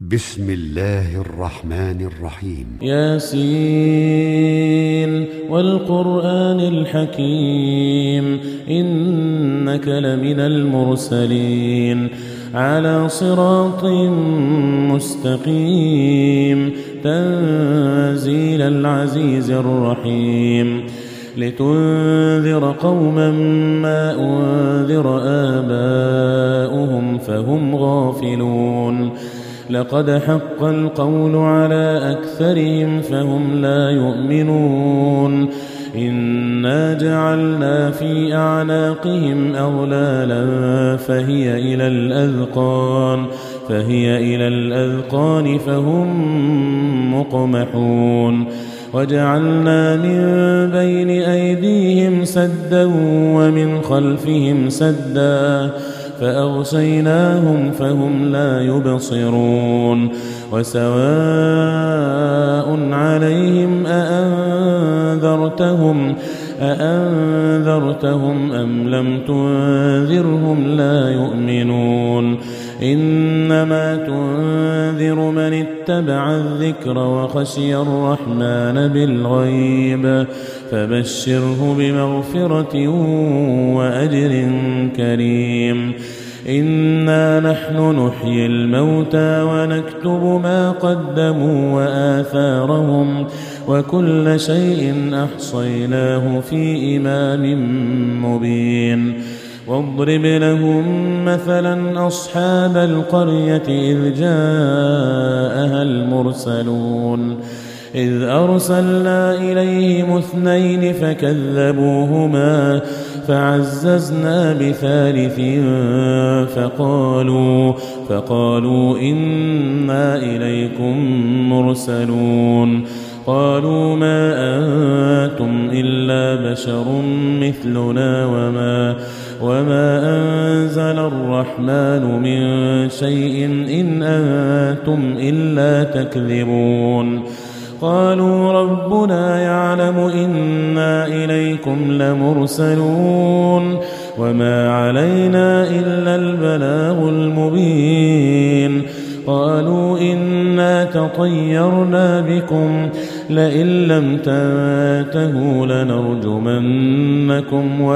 بسم الله الرحمن الرحيم. ياسين والقرآن الحكيم إنك لمن المرسلين على صراط مستقيم تنزيل العزيز الرحيم لتنذر قوما ما أنذر آباؤهم فهم غافلون لقد حق القول على أكثرهم فهم لا يؤمنون إنا جعلنا في أعناقهم أغلالا فهي إلى الأذقان فهم مقمحون وجعلنا من بين أيديهم سدا ومن خلفهم سدا فأغشيناهم فهم لا يبصرون وسواء عليهم أأنذرتهم أم لم تنذرهم لا يؤمنون إنما تنذر من اتبع الذكر وخشي الرحمن بالغيب فبشره بمغفرة وأجر كريم إنا نحن نحيي الموتى ونكتب ما قدموا وآثارهم وكل شيء أحصيناه في إمام مبين واضرب لهم مثلا أصحاب القرية إذ جاءها المرسلون إذ أرسلنا إليهم 2 فكذبوهما فعززنا بثالث فقالوا إنا إليكم مرسلون قالوا ما أنتم إلا بشر مثلنا وما أنزل الرحمن من شيء إن أنتم إلا تكذبون قالوا ربنا يعلم إنا إليكم لمرسلون وما علينا إلا البلاغ المبين قالوا إنا تطيرنا بكم لئن لم تنتهوا لنرجمنكم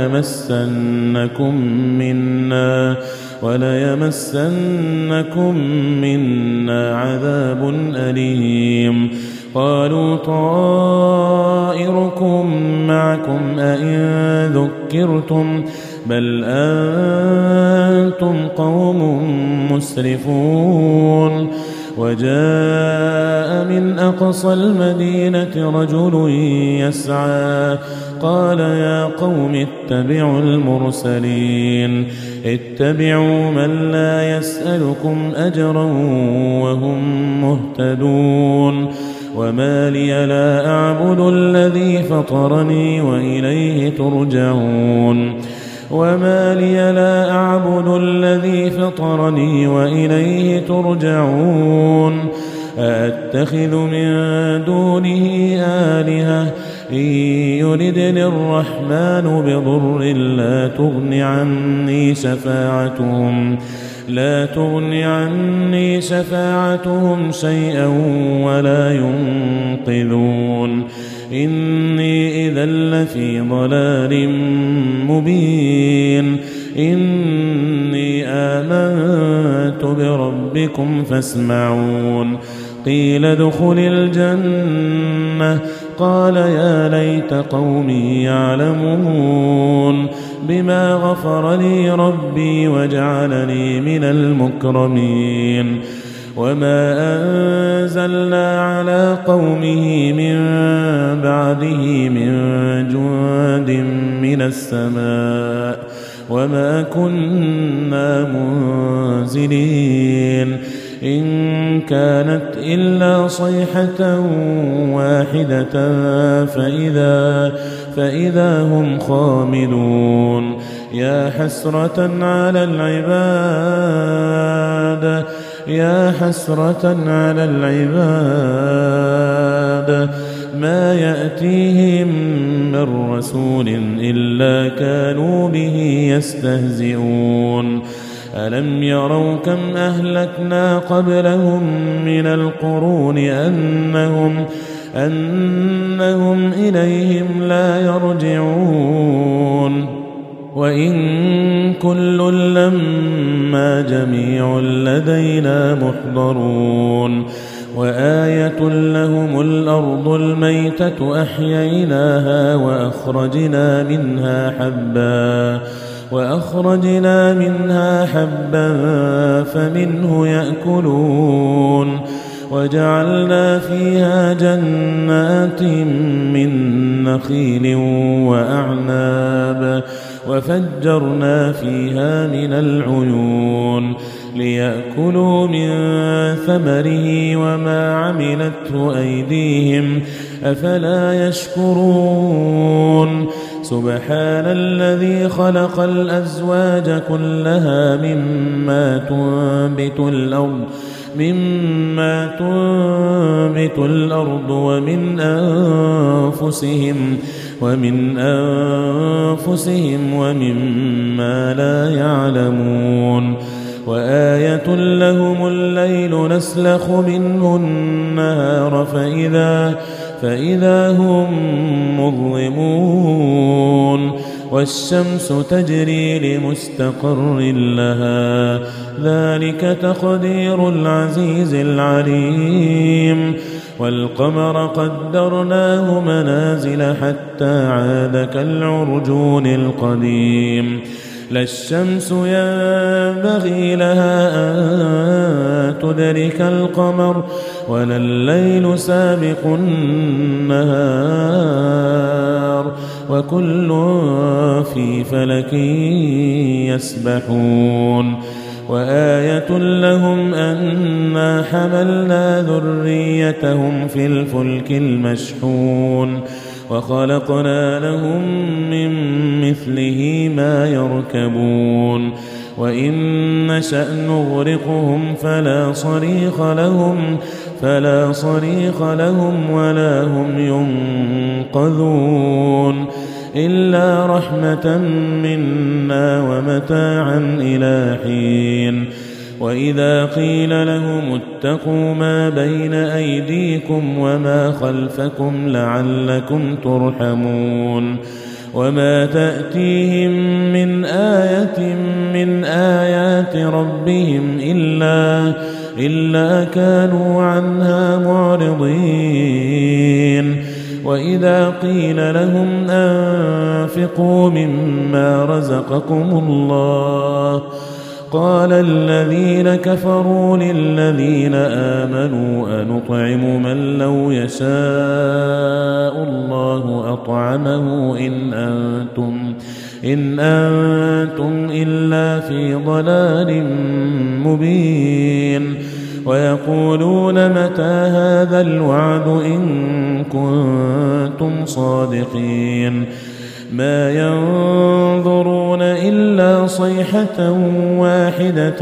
وليمسنكم منا عذاب أليم قالوا طائركم معكم أئن ذكرتم بل أنتم قوم مسرفون وجاء من أقصى المدينة رجل يسعى قال يا قوم اتبعوا المرسلين اتبعوا من لا يسألكم أجرا وهم مهتدون وما لي لا أعبد الذي فطرني وإليه ترجعون أأتخذ من دونه آلهة إن يردني الرحمن بضر لا تغني عني شفاعتهم شيئا ولا ينقذون إني إذا لفي ضلال مبين إني آمنت بربكم فاسمعون قيل ادخل الجنة قال يا ليت قومي يعلمون بما غفر لي ربي وجعلني من المكرمين وما أنزلنا على قومه من بعده من جند من السماء وما كنا منزلين إن كانت إلا صيحة واحدة فإذا هم خامدون يا حسرة على العباد ما يأتيهم من رسول إلا كانوا به يستهزئون ألم يروا كم أهلكنا قبلهم من القرون أنهم إليهم لا يرجعون وإن كل لما جميع لدينا محضرون وآية لهم الأرض الميتة أحييناها وأخرجنا منها حبا فمنه يأكلون وجعلنا فيها جنات من نخيل وأعناب وفجرنا فيها من العيون ليأكلوا من ثمره وما عملته أيديهم أفلا يشكرون سبحان الذي خلق الأزواج كلها مما تنبت الأرض ومن أنفسهم ومما لا يعلمون وآية لهم الليل نسلخ منه النهار فإذا هم مظلمون والشمس تجري لمستقر لها ذلك تقدير العزيز العليم والقمر قدرناه منازل حتى عاد كالعرجون القديم لا الشمس ينبغي لها أن تدرك القمر ولا الليل سابق النهار وكل في فلك يسبحون وآية لهم أنا حملنا ذريتهم في الفلك المشحون وخلقنا لهم من مثله ما يركبون وإن نشأ نغرقهم فلا صريخ لهم ولا هم ينقذون إلا رحمة منا ومتاعا إلى حين وإذا قيل لهم اتقوا ما بين أيديكم وما خلفكم لعلكم ترحمون وما تأتيهم من آية من آيات ربهم إلا كانوا عنها معرضين وإذا قيل لهم أنفقوا مما رزقكم الله قال الذين كفروا للذين آمنوا أنطعم من لو يشاء الله أطعمه إن أنتم إلا في ضلال مبين ويقولون متى هذا الوعد إن كنتم صادقين ما ينظرون إلا صيحة واحدة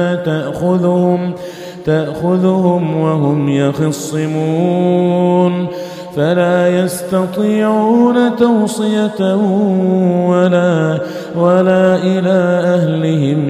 تأخذهم وهم يخصمون فلا يستطيعون توصية ولا إلى أهلهم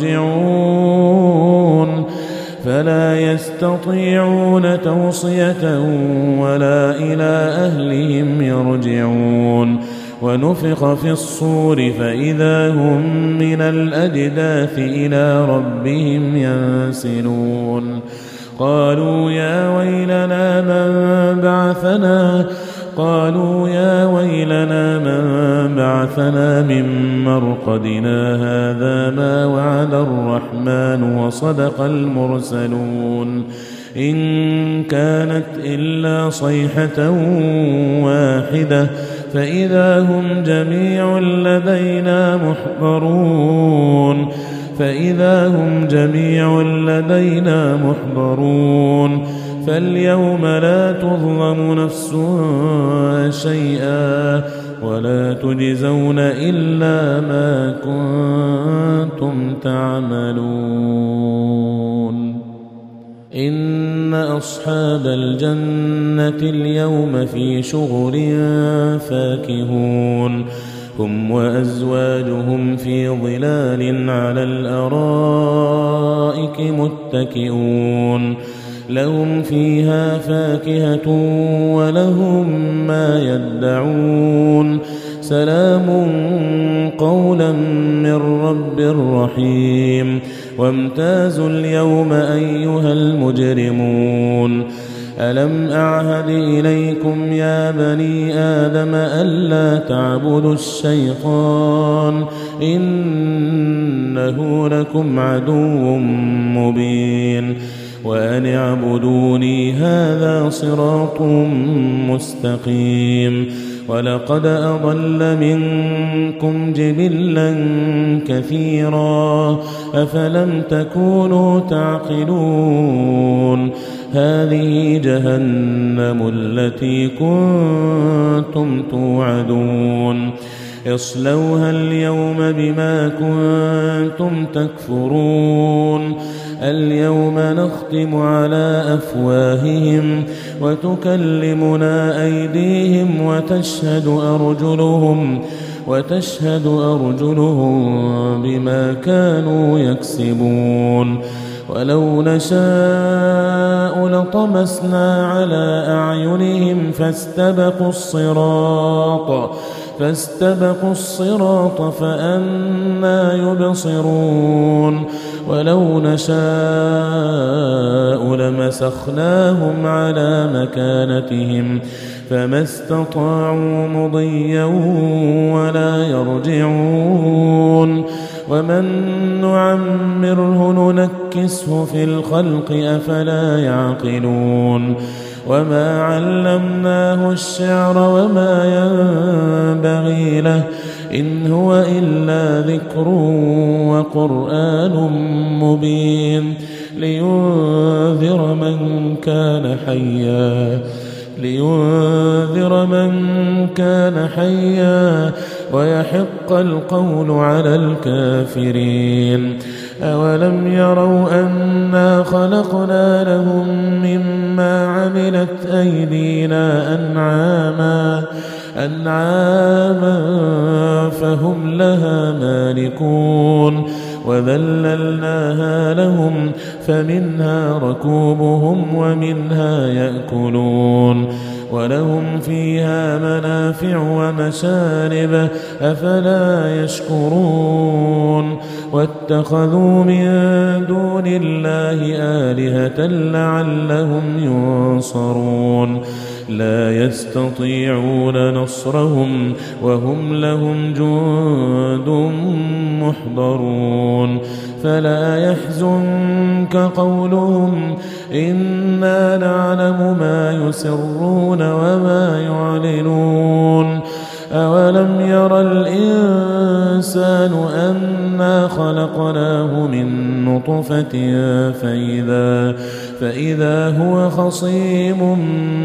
يرجعون ونفخ في الصور فإذا هم من الأجداث إلى ربهم ينسلون قالوا يا ويلنا من بعثنا من مرقدنا هذا ما وعد الرحمن وصدق المرسلون إن كانت إلا صيحة واحدة فإذا هم جميع لدينا محضرون فاليوم لا تظلم نفس شيئا ولا تجزون إلا ما كنتم تعملون إن أصحاب الجنة اليوم في شغل فاكهون هم وأزواجهم في ظلال على الأرائك متكئون لهم فيها فاكهة ولهم ما يدعون سلام قولا من رب رحيم وامتازوا اليوم أيها المجرمون ألم أعهد إليكم يا بني آدم ألا تعبدوا الشيطان إنه لكم عدو مبين وأن اعبدوني هذا صراط مستقيم ولقد أضل منكم جبلا كثيرا أفلم تكونوا تعقلون هذه جهنم التي كنتم توعدون اصلوها اليوم بما كنتم تكفرون اليوم نختم على أفواههم وتكلمنا أيديهم وتشهد أرجلهم بما كانوا يكسبون ولو نشاء لطمسنا على أعينهم فاستبقوا الصراط فأنى يبصرون ولو نشاء لمسخناهم على مكانتهم فما استطاعوا مضيا ولا يرجعون ومن نعمره ننكسه في الخلق أفلا يعقلون وما علمناه الشعر وما ينبغي له إن هو إلا ذكر وقرآن مبين لينذر من كان حيا ويحق القول على الكافرين أولم يروا أنا خلقنا لهم مما عملت أيدينا أنعاما فهم لها مالكون وذللناها لهم فمنها ركوبهم ومنها يأكلون ولهم فيها منافع ومشارب أفلا يشكرون واتخذوا من دون الله آلهة لعلهم ينصرون لا يستطيعون نصرهم وهم لهم جند محضرون فلا يحزنك قولهم إنا نعلم ما يسرون وما يعلنون أولم ير الإنسان أنا خلقناه من نطفة فإذا هو خصيم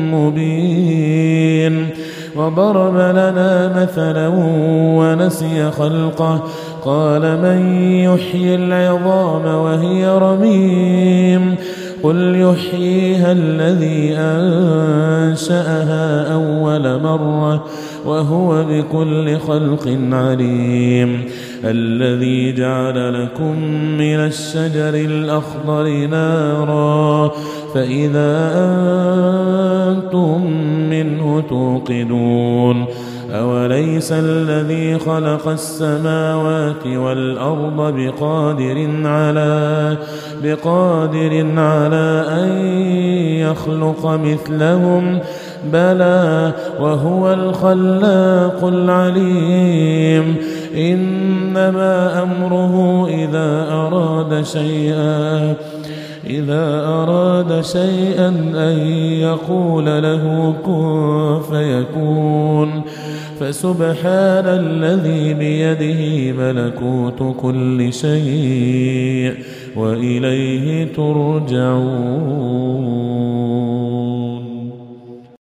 مبين وضرب لنا مثلا ونسي خلقه قال من يحيي العظام وهي رميم قل يحييها الذي أنشأها أول مرة وهو بكل خلق عليم الذي جعل لكم من الشجر الأخضر نارا فإذا أنتم منه توقدون أوليس الذي خلق السماوات والأرض بقادر على أن يخلق مثلهم بلى وهو الخلاق العليم إنما أمره إذا أراد شيئا أن يقول له كن فيكون فسبحان الذي بيده ملكوت كل شيء وإليه ترجعون.